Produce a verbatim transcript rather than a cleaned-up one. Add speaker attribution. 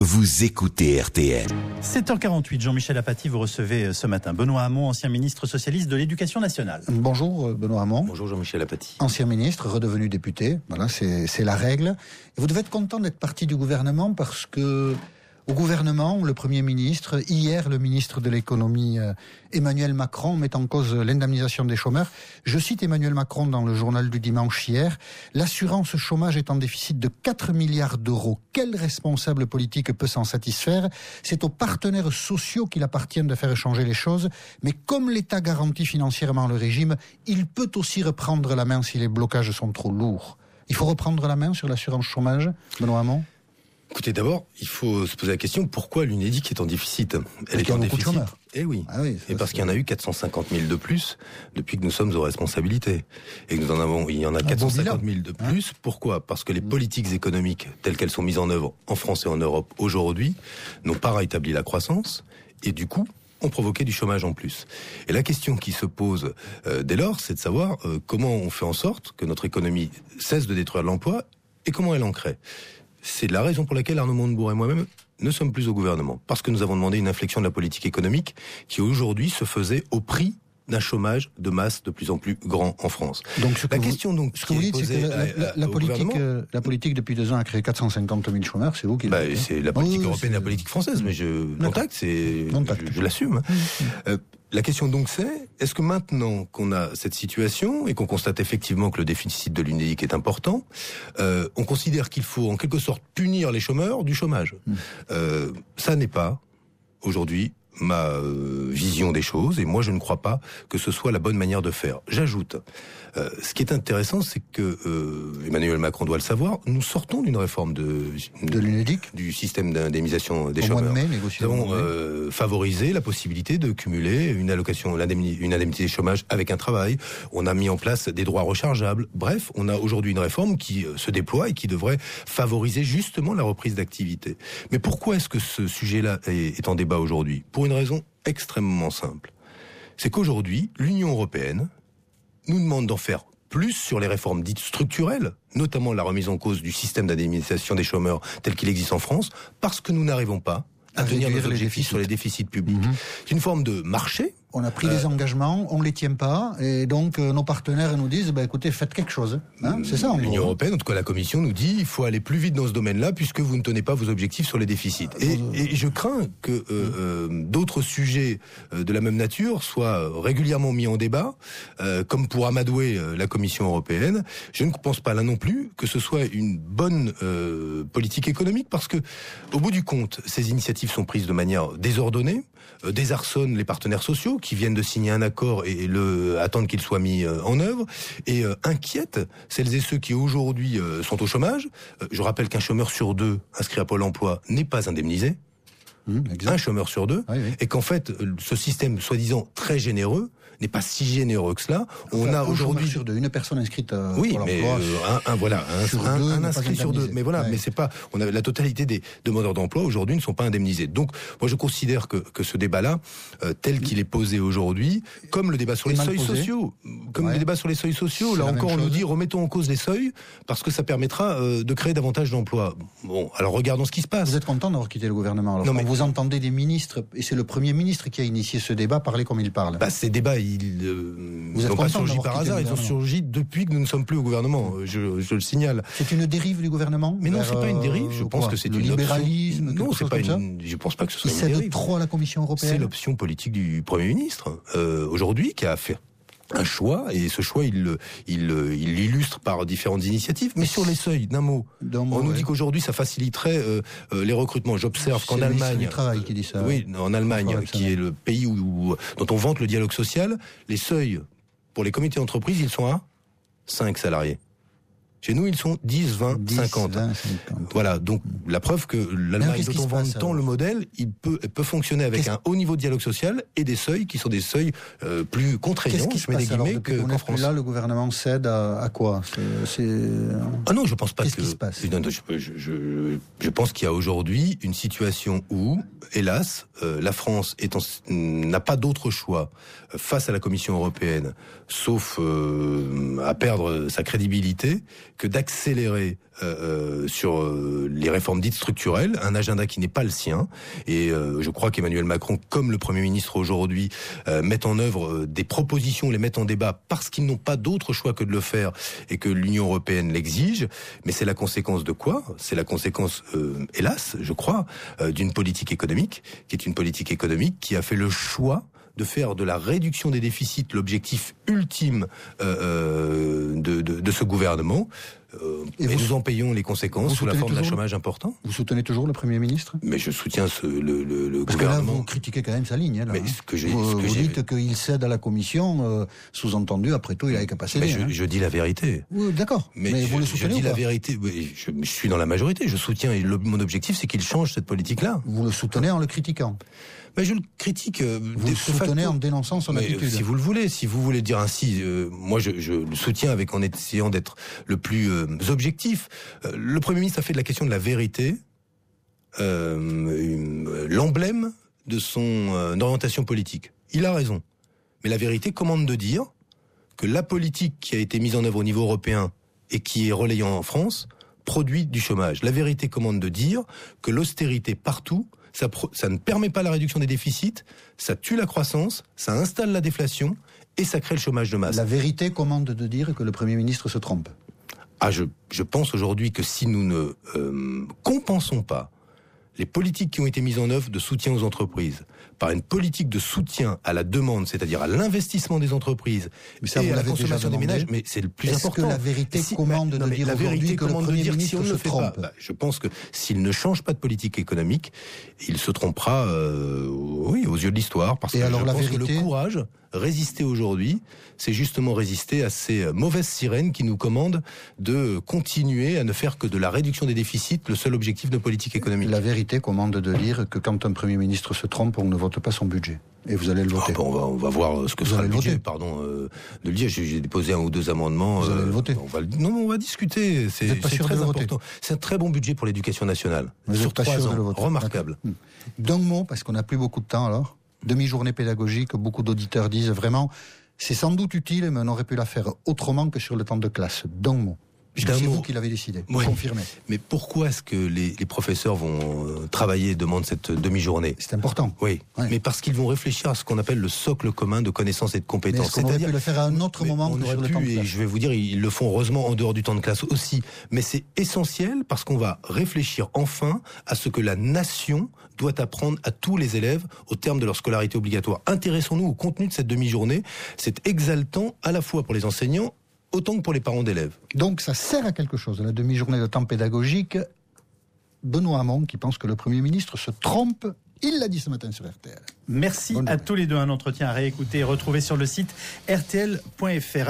Speaker 1: Vous écoutez R T L.
Speaker 2: sept heures quarante-huit, Jean-Michel Apathy, vous recevez ce matin Benoît Hamon, ancien ministre socialiste de l'Éducation nationale.
Speaker 3: Bonjour Benoît Hamon.
Speaker 4: Bonjour Jean-Michel Apathy.
Speaker 3: Ancien ministre, redevenu député, voilà, c'est, c'est la règle. Et vous devez être content d'être parti du gouvernement parce que au gouvernement, le Premier ministre, hier le ministre de l'économie euh, Emmanuel Macron met en cause l'indemnisation des chômeurs. Je cite Emmanuel Macron dans le journal du dimanche hier. L'assurance chômage est en déficit de quatre milliards d'euros. Quel responsable politique peut s'en satisfaire ? C'est aux partenaires sociaux qu'il appartient de faire changer les choses. Mais comme l'État garantit financièrement le régime, il peut aussi reprendre la main si les blocages sont trop lourds. Il faut reprendre la main sur l'assurance chômage, Benoît Hamon ?
Speaker 4: Écoutez, d'abord, il faut se poser la question, pourquoi l'Unédic est en déficit ? Elle est en déficit. Eh oui. Ah oui et parce qu'il y en a eu quatre cent cinquante mille de plus depuis que nous sommes aux responsabilités. Et que nous en avons, il y en a quatre cent cinquante mille de plus. Hein ? Pourquoi ? Parce que les politiques économiques telles qu'elles sont mises en œuvre en France et en Europe aujourd'hui n'ont pas rétabli la croissance et du coup ont provoqué du chômage en plus. Et la question qui se pose euh, dès lors, c'est de savoir euh, comment on fait en sorte que notre économie cesse de détruire l'emploi et comment elle en crée. C'est la raison pour laquelle Arnaud Montebourg et moi-même ne sommes plus au gouvernement. Parce que nous avons demandé une inflexion de la politique économique qui aujourd'hui se faisait au prix d'un chômage de masse de plus en plus grand en France.
Speaker 3: Donc ce que
Speaker 4: la
Speaker 3: vous,
Speaker 4: question donc
Speaker 3: ce que vous dites, c'est que la, la, la, politique, euh, la politique depuis deux ans a créé quatre cent cinquante mille chômeurs, c'est vous qui
Speaker 4: bah,
Speaker 3: l'avez
Speaker 4: c'est la politique
Speaker 3: oh,
Speaker 4: européenne et la politique française, mais je contacte, c'est je, je l'assume. Mmh. Euh, La question donc c'est, est-ce que maintenant qu'on a cette situation et qu'on constate effectivement que le déficit de l'Unédic est important, euh, on considère qu'il faut en quelque sorte punir les chômeurs du chômage. Mmh. Euh, ça n'est pas aujourd'hui ma euh, vision des choses et moi je ne crois pas que ce soit la bonne manière de faire. J'ajoute, euh, ce qui est intéressant, c'est que euh, Emmanuel Macron doit le savoir, nous sortons d'une réforme de,
Speaker 3: de l'Unédic,
Speaker 4: du système d'indemnisation des
Speaker 3: au
Speaker 4: chômeurs.
Speaker 3: Mois de mai, négocié
Speaker 4: nous avons euh, favorisé la possibilité de cumuler une allocation, une indemnité chômage avec un travail. On a mis en place des droits rechargeables. Bref, on a aujourd'hui une réforme qui euh, se déploie et qui devrait favoriser justement la reprise d'activité. Mais pourquoi est-ce que ce sujet-là est, est en débat aujourd'hui ? Pour une raison extrêmement simple. C'est qu'aujourd'hui, l'Union européenne nous demande d'en faire plus sur les réformes dites structurelles, notamment la remise en cause du système d'indemnisation des chômeurs tel qu'il existe en France, parce que nous n'arrivons pas à, à tenir nos objectifs sur les déficits publics. Mmh. C'est une forme de marché.
Speaker 3: On a pris euh, des engagements, on ne les tient pas, et donc euh, nos partenaires nous disent, bah, écoutez, faites quelque chose. Hein, c'est ça, en
Speaker 4: L'Union
Speaker 3: gros.
Speaker 4: européenne, en tout cas la Commission, nous dit il faut aller plus vite dans ce domaine-là puisque vous ne tenez pas vos objectifs sur les déficits. Et, et je crains que euh, euh, d'autres sujets euh, de la même nature soient régulièrement mis en débat, euh, comme pour amadouer euh, la Commission européenne. Je ne pense pas là non plus que ce soit une bonne euh, politique économique parce que, au bout du compte, ces initiatives sont prises de manière désordonnée, euh, désarçonnent les partenaires sociaux qui viennent de signer un accord et le attendent qu'il soit mis euh, en œuvre et euh, inquiètent celles et ceux qui aujourd'hui euh, sont au chômage. Euh, je rappelle qu'un chômeur sur deux inscrit à Pôle emploi n'est pas indemnisé. Mmh, un chômeur sur deux, oui, oui. Et qu'en fait, ce système soi-disant très généreux n'est pas si généreux que cela. On
Speaker 3: enfin,
Speaker 4: a aujourd'hui
Speaker 3: sur deux, une personne inscrite à
Speaker 4: oui,
Speaker 3: Pôle
Speaker 4: mais
Speaker 3: emploi,
Speaker 4: euh, un, un voilà, un,
Speaker 3: sur
Speaker 4: un,
Speaker 3: deux,
Speaker 4: un inscrit sur deux. Mais voilà,
Speaker 3: ouais.
Speaker 4: mais c'est pas. On a la totalité des demandeurs d'emploi aujourd'hui ne sont pas indemnisés. Donc, moi, je considère que que ce débat-là, euh, tel qu'il est posé aujourd'hui, comme le débat sur les seuils posé. sociaux, comme ouais. le débat sur les seuils sociaux, c'est là encore, on nous dit remettons en cause les seuils parce que ça permettra euh, de créer davantage d'emplois. Bon, alors regardons ce qui se passe.
Speaker 3: Vous êtes content d'avoir quitté le gouvernement alors, non, mais vous entendez des ministres, et c'est le Premier ministre qui a initié ce débat, parler comme il parle.
Speaker 4: Bah, ces débats, ils euh,
Speaker 3: vous êtes
Speaker 4: n'ont pas surgi par hasard, ils ont surgi depuis que nous ne sommes plus au gouvernement, je, je le signale.
Speaker 3: C'est une dérive du gouvernement ?
Speaker 4: Mais non, c'est pas une dérive, je pense que c'est
Speaker 3: le
Speaker 4: une
Speaker 3: libéralisme,
Speaker 4: option. Non, c'est pas une, je pense pas que ce soit
Speaker 3: il
Speaker 4: une dérive.
Speaker 3: Il cède trop à la Commission européenne ?
Speaker 4: C'est l'option politique du Premier ministre, euh, aujourd'hui, qui a fait un choix, et ce choix, il il il l'illustre par différentes initiatives. Mais sur les seuils, d'un mot, d'un mot on nous ouais. dit qu'aujourd'hui, ça faciliterait euh, euh, les recrutements. J'observe qu'en Allemagne,
Speaker 3: du travail qui dit ça.
Speaker 4: Oui, en Allemagne, qui est le pays où, où dont on vante le dialogue social, les seuils pour les comités d'entreprise, ils sont à cinq salariés. Chez nous, ils sont dix, vingt, cinquante. Voilà, donc la preuve que l'Allemagne, dont on vante tant le modèle, il peut, il peut fonctionner avec un haut niveau de dialogue social et des seuils qui sont des seuils euh, plus contraignants,
Speaker 3: je mets des guillemets, que, qu'en France. Là, le gouvernement cède à, à quoi ? c'est, c'est...
Speaker 4: Ah non, je pense pas
Speaker 3: Qu'est-ce
Speaker 4: que...
Speaker 3: Qu'est-ce qui se passe ?
Speaker 4: Je, je, je, je pense qu'il y a aujourd'hui une situation où, hélas, euh, la France est en, n'a pas d'autre choix face à la Commission européenne, sauf euh, à perdre sa crédibilité, que d'accélérer euh, sur euh, les réformes dites structurelles, un agenda qui n'est pas le sien. Et euh, je crois qu'Emmanuel Macron, comme le Premier ministre aujourd'hui, euh, met en œuvre euh, des propositions, les met en débat parce qu'ils n'ont pas d'autre choix que de le faire et que l'Union européenne l'exige. Mais c'est la conséquence de quoi ? C'est la conséquence, euh, hélas, je crois, euh, d'une politique économique, qui est une politique économique qui a fait le choix de faire de la réduction des déficits l'objectif ultime euh, de, de, de ce gouvernement. Euh, et, et vous, nous en payons les conséquences sous la forme d'un chômage important.
Speaker 3: Vous soutenez toujours le Premier ministre ?
Speaker 4: Mais je soutiens ce, le, le, le
Speaker 3: Parce
Speaker 4: gouvernement.
Speaker 3: Que là, vous critiquez quand même sa ligne. Là,
Speaker 4: mais
Speaker 3: hein.
Speaker 4: ce que j'ai,
Speaker 3: vous
Speaker 4: ce que
Speaker 3: vous
Speaker 4: j'ai...
Speaker 3: dites qu'il cède à la Commission, euh, sous-entendu, après tout, il avait qu'à passer.
Speaker 4: Mais
Speaker 3: bien,
Speaker 4: je,
Speaker 3: hein.
Speaker 4: je dis la vérité.
Speaker 3: Oui, d'accord. Mais, mais
Speaker 4: je,
Speaker 3: vous le soutenez
Speaker 4: je dis
Speaker 3: ou
Speaker 4: la
Speaker 3: pas ?
Speaker 4: vérité. Je, je suis dans la majorité. Je soutiens. Et le, mon objectif, c'est qu'il change cette politique-là.
Speaker 3: Vous le soutenez en le critiquant ?
Speaker 4: Mais je le critique. Euh,
Speaker 3: vous le soutenez
Speaker 4: facto.
Speaker 3: en dénonçant son
Speaker 4: mais,
Speaker 3: attitude.
Speaker 4: Si vous le voulez, si vous voulez dire ainsi, euh, moi je, je le soutiens avec en essayant d'être le plus euh, objectif. Euh, le Premier ministre a fait de la question de la vérité euh, une, l'emblème de son euh, orientation politique. Il a raison. Mais la vérité commande de dire que la politique qui a été mise en œuvre au niveau européen et qui est relayée en France produit du chômage. La vérité commande de dire que l'austérité partout, Ça, ça ne permet pas la réduction des déficits, ça tue la croissance, ça installe la déflation et ça crée le chômage de masse.
Speaker 3: La vérité commande de dire que le Premier ministre se trompe.
Speaker 4: Ah, je, je pense aujourd'hui que si nous ne euh, compensons pas les politiques qui ont été mises en œuvre de soutien aux entreprises par une politique de soutien à la demande, c'est-à-dire à l'investissement des entreprises
Speaker 3: mais ça,
Speaker 4: et
Speaker 3: vous
Speaker 4: à la consommation des ménages, mais c'est le plus
Speaker 3: Est-ce
Speaker 4: important.
Speaker 3: que la vérité
Speaker 4: si,
Speaker 3: commande
Speaker 4: bah,
Speaker 3: de dire
Speaker 4: la vérité
Speaker 3: que le Premier
Speaker 4: dire
Speaker 3: ministre
Speaker 4: si on ne
Speaker 3: se
Speaker 4: le fait
Speaker 3: trompe
Speaker 4: pas, bah, je pense que s'il ne change pas de politique économique, il se trompera, euh, oui, aux yeux de l'histoire, parce
Speaker 3: et
Speaker 4: que
Speaker 3: alors,
Speaker 4: je
Speaker 3: la
Speaker 4: pense
Speaker 3: vérité...
Speaker 4: que le courage, résister aujourd'hui, c'est justement résister à ces mauvaises sirènes qui nous commandent de continuer à ne faire que de la réduction des déficits le seul objectif de politique économique.
Speaker 3: La vérité commande de dire que quand un Premier ministre se trompe, on ne vote pas son budget. Et vous allez le voter.
Speaker 4: Ah bon, on, va, on va voir ce que
Speaker 3: vous
Speaker 4: sera le budget,
Speaker 3: voter.
Speaker 4: pardon euh, de le dire. J'ai, j'ai déposé un ou deux amendements.
Speaker 3: Vous
Speaker 4: euh,
Speaker 3: allez le voter.
Speaker 4: On va, non, on va discuter. C'est,
Speaker 3: vous êtes pas
Speaker 4: c'est
Speaker 3: sûr
Speaker 4: très
Speaker 3: de le
Speaker 4: important.
Speaker 3: voter.
Speaker 4: C'est un très bon budget pour l'éducation nationale.
Speaker 3: Vous
Speaker 4: Sur
Speaker 3: êtes pas
Speaker 4: trois
Speaker 3: sûr
Speaker 4: ans,
Speaker 3: de le voter.
Speaker 4: remarquable.
Speaker 3: D'accord. D'un mot, parce qu'on n'a plus beaucoup de temps alors. Demi-journée pédagogique, beaucoup d'auditeurs disent vraiment, c'est sans doute utile, mais on aurait pu la faire autrement que sur le temps de classe. D'un mot. Puisque c'est vous qui l'avez décidé.
Speaker 4: Oui.
Speaker 3: Confirmez.
Speaker 4: Mais pourquoi est-ce que les, les professeurs vont euh, travailler, demandent cette demi-journée ?
Speaker 3: C'est important.
Speaker 4: Oui.
Speaker 3: Ouais.
Speaker 4: Mais parce qu'ils vont réfléchir à ce qu'on appelle le socle commun de connaissances et de compétences.
Speaker 3: Mais est-ce qu'on aurait pu le faire à un autre moment que sur le temps de classe ?
Speaker 4: Et je vais vous dire, ils le font heureusement en dehors du temps de classe aussi. Mais c'est essentiel parce qu'on va réfléchir enfin à ce que la nation doit apprendre à tous les élèves au terme de leur scolarité obligatoire. Intéressons-nous au contenu de cette demi-journée. C'est exaltant à la fois pour les enseignants autant que pour les parents d'élèves.
Speaker 3: Donc ça sert à quelque chose, la demi-journée de temps pédagogique. Benoît Hamon qui pense que le Premier ministre se trompe, il l'a dit ce matin sur R T L.
Speaker 2: Merci à tous les deux, un entretien à réécouter et retrouver sur le site R T L point F R.